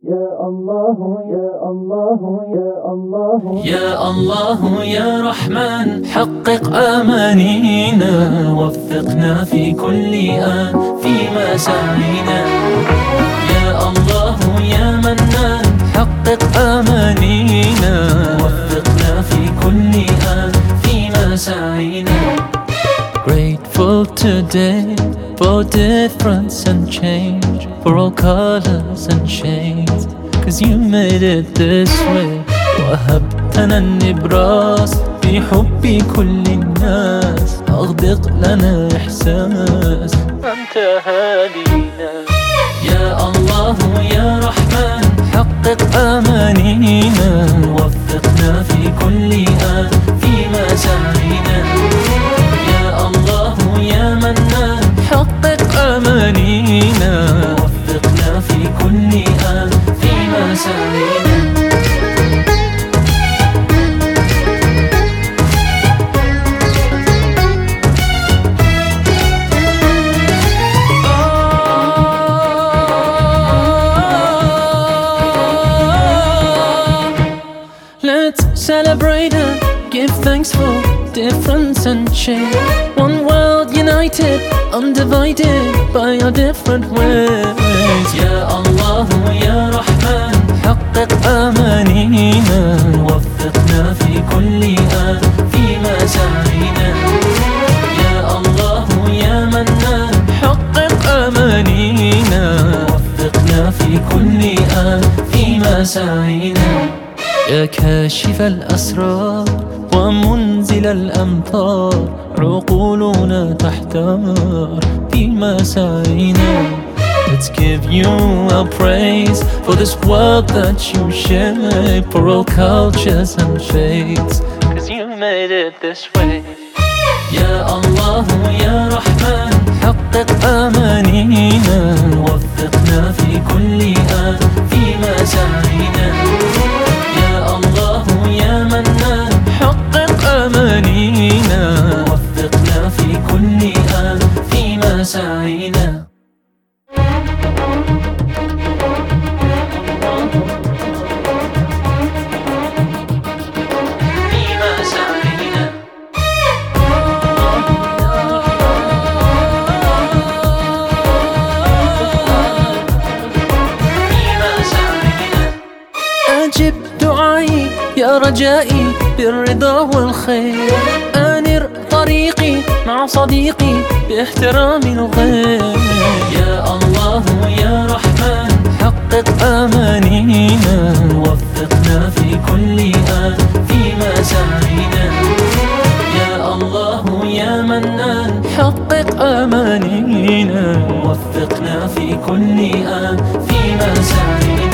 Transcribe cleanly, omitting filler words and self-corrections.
يا الله يا الله يا الله يا الله يا رحمن، حقق آمانينا، وفقنا في كل آن في مساعينا. يا الله يا منان، حقق آمانينا، وفقنا في كل آن في مساعينا. Grateful today for difference and change, for all colors and shades, 'cause you made it this way. وهبتنا النبراس في حب كل الناس، أغدق لنا إحساس أنت هادينا. يا الله يا رحمن، حقق آمانينا، وفقنا في كل آن في مساعينا. حقق آمانينا، وفقنا في كل آن في مساعينا. Let's celebrate and give thanks for difference and change. One world united, undivided by our different ways. يا الله يا رحمن، حقق آمانينا، وفقنا في كل آن في مساعينا. يا الله يا منان، حقق آمانينا، وفقنا في كل آن في مساعينا. يا كاشف الأسرار ومنزل الأمطار، عقولنا تحتار في مساعينا. Let's give you our praise for this world that you shape, for all cultures and faiths, 'cause you made it this way. يا الله يا رحمن، حقق آمانينا، وفقنا في كل آن في مساعينا. يا الله يا منان، حقق آمانينا، وفقنا في كل آن في مساعينا. أجب دعائي يا رجائي بالرضا والخير، أنر طريقي مع صديقي باحترام الغير. يا الله يا رحمن، حقق آمانينا، وفقنا في كل آن في مساعينا. يا الله يا منان، حقق آمانينا، وفقنا في كل آن في مساعينا.